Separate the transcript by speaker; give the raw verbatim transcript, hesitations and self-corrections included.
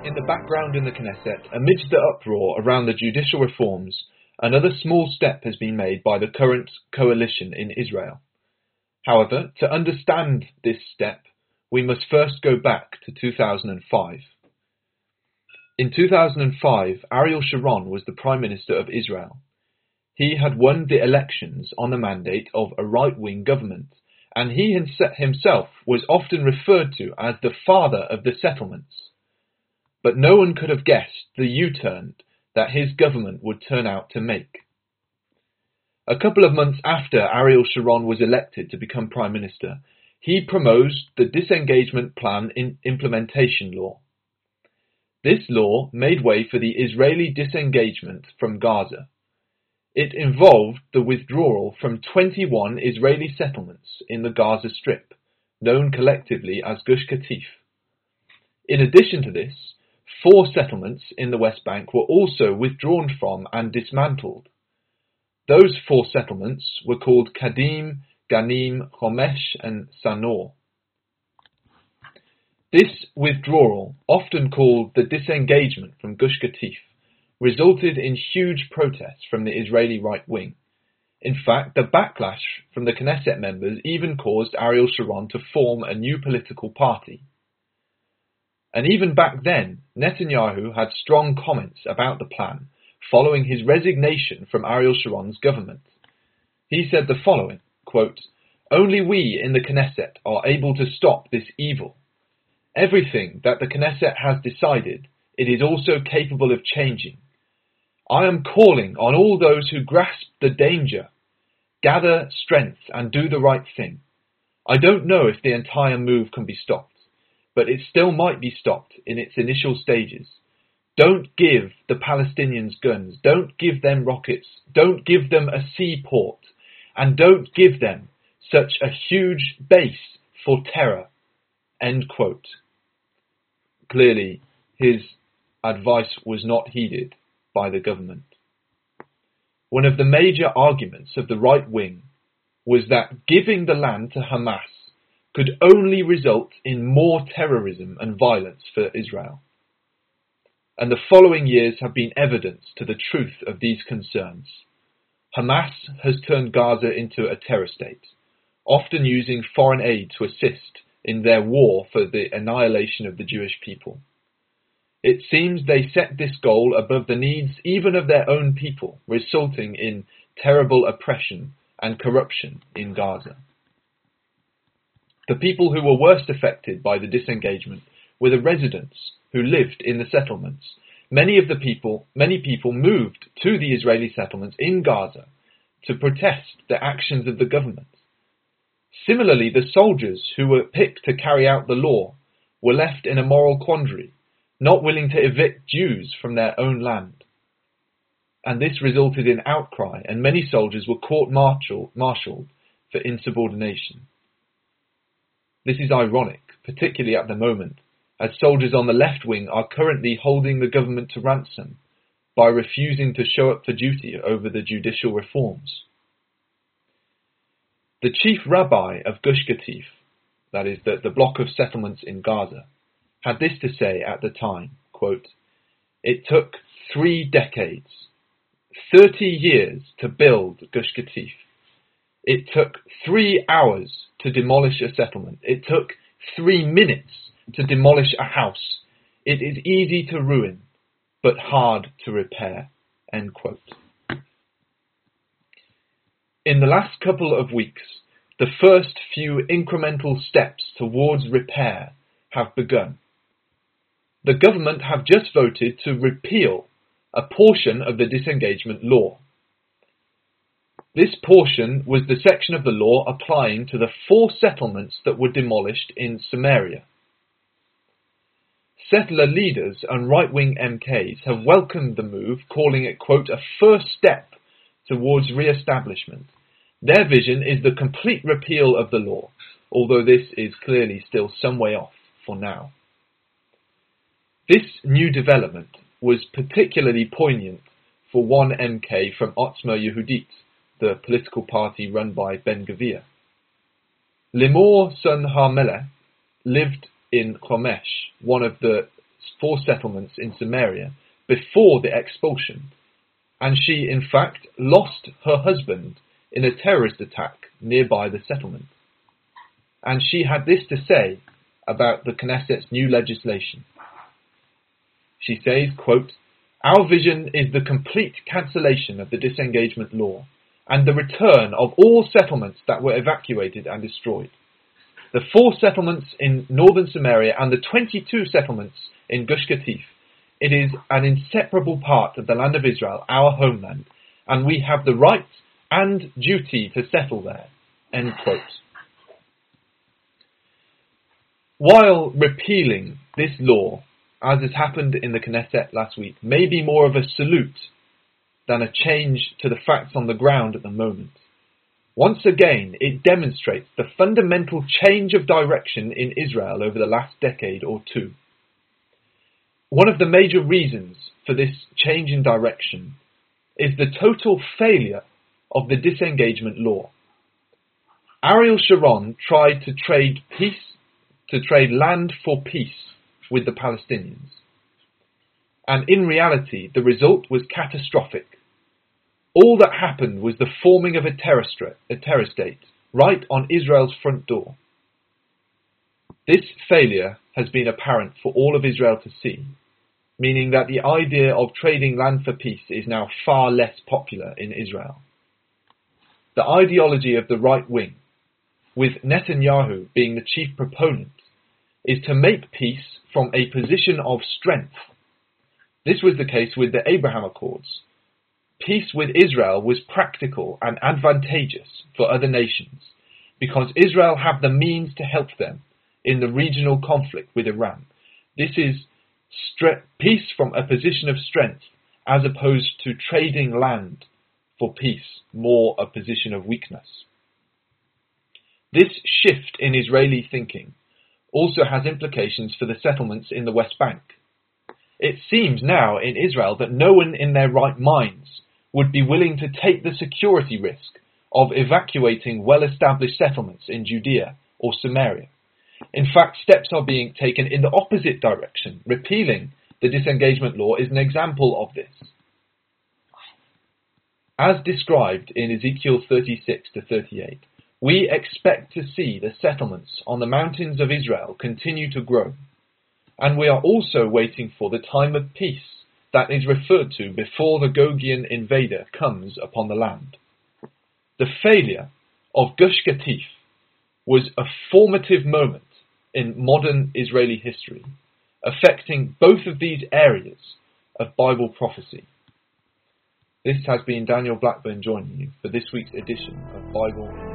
Speaker 1: In the background in the Knesset, amidst the uproar around the judicial reforms, another small step has been made by the current coalition in Israel. However, to understand this step, we must first go back to two thousand five. In two thousand five, Ariel Sharon was the Prime Minister of Israel. He had won the elections on the mandate of a right-wing government, and he himself was often referred to as the father of the settlements. But no one could have guessed the U-turn that his government would turn out to make. A couple of months after Ariel Sharon was elected to become Prime Minister, he proposed the Disengagement Plan in Implementation Law. This law made way for the Israeli disengagement from Gaza. It involved the withdrawal from twenty-one Israeli settlements in the Gaza Strip, known collectively as Gush Katif. In addition to this, four settlements in the West Bank were also withdrawn from and dismantled. Those four settlements were called Kadim, Ganim, Chomesh and Sanor. This withdrawal, often called the disengagement from Gush Katif, resulted in huge protests from the Israeli right wing. In fact, the backlash from the Knesset members even caused Ariel Sharon to form a new political party. And even back then, Netanyahu had strong comments about the plan, following his resignation from Ariel Sharon's government. He said the following, quote, "Only we in the Knesset are able to stop this evil. Everything that the Knesset has decided, it is also capable of changing. I am calling on all those who grasp the danger, gather strength and do the right thing. I don't know if the entire move can be stopped, but it still might be stopped in its initial stages. Don't give the Palestinians guns, don't give them rockets, don't give them a seaport, and don't give them such a huge base for terror." End quote. Clearly, his advice was not heeded by the government. One of the major arguments of the right wing was that giving the land to Hamas could only result in more terrorism and violence for Israel. And the following years have been evidence to the truth of these concerns. Hamas has turned Gaza into a terror state, often using foreign aid to assist in their war for the annihilation of the Jewish people. It seems they set this goal above the needs even of their own people, resulting in terrible oppression and corruption in Gaza. The people who were worst affected by the disengagement were the residents who lived in the settlements. Many of the people, many people moved to the Israeli settlements in Gaza to protest the actions of the government. Similarly, the soldiers who were picked to carry out the law were left in a moral quandary, not willing to evict Jews from their own land. And this resulted in outcry, and many soldiers were court-martialed for insubordination. This is ironic, particularly at the moment, as soldiers on the left wing are currently holding the government to ransom by refusing to show up for duty over the judicial reforms. The chief rabbi of Gush Katif, that is, the, the block of settlements in Gaza, had this to say at the time, quote, "It took three decades, thirty years to build Gush Katif. It took three hours to demolish a settlement. It took three minutes to demolish a house. It is easy to ruin, but hard to repair." End quote. In the last couple of weeks, the first few incremental steps towards repair have begun. The government have just voted to repeal a portion of the disengagement law. This portion was the section of the law applying to the four settlements that were demolished in Samaria. Settler leaders and right-wing M Ks have welcomed the move, calling it, quote, "a first step towards re-establishment." Their vision is the complete repeal of the law, although this is clearly still some way off for now. This new development was particularly poignant for one M K from Otzma Yehudit, the political party run by Ben Gvir. Limor Son HaMelech lived in Chomesh, one of the four settlements in Samaria before the expulsion, and she in fact lost her husband in a terrorist attack nearby the settlement. And she had this to say about the Knesset's new legislation. She says, quote, "Our vision is the complete cancellation of the disengagement law and the return of all settlements that were evacuated and destroyed. The four settlements in northern Samaria and the twenty-two settlements in Gush Katif, it is an inseparable part of the land of Israel, our homeland, and we have the right and duty to settle there." End quote. While repealing this law, as has happened in the Knesset last week, may be more of a salute than a change to the facts on the ground at the moment, once again it demonstrates the fundamental change of direction in Israel over the last decade or two. One of the major reasons for this change in direction is the total failure of the disengagement law. Ariel Sharon tried to trade peace, to trade land for peace with the Palestinians. And in reality, the result was catastrophic. All that happened was the forming of a terror, a terror state right on Israel's front door. This failure has been apparent for all of Israel to see, meaning that the idea of trading land for peace is now far less popular in Israel. The ideology of the right wing, with Netanyahu being the chief proponent, is to make peace from a position of strength. This was the case with the Abraham Accords. Peace with Israel was practical and advantageous for other nations because Israel had the means to help them in the regional conflict with Iran. This is stre- peace from a position of strength as opposed to trading land for peace, more a position of weakness. This shift in Israeli thinking also has implications for the settlements in the West Bank. It seems now in Israel that no one in their right minds would be willing to take the security risk of evacuating well-established settlements in Judea or Samaria. In fact, steps are being taken in the opposite direction. Repealing the disengagement law is an example of this. As described in Ezekiel thirty-six to thirty-eight, we expect to see the settlements on the mountains of Israel continue to grow, and we are also waiting for the time of peace that is referred to before the Gogian invader comes upon the land. The failure of Gush Katif was a formative moment in modern Israeli history, affecting both of these areas of Bible prophecy. This has been Daniel Blackburn joining you for this week's edition of Bible in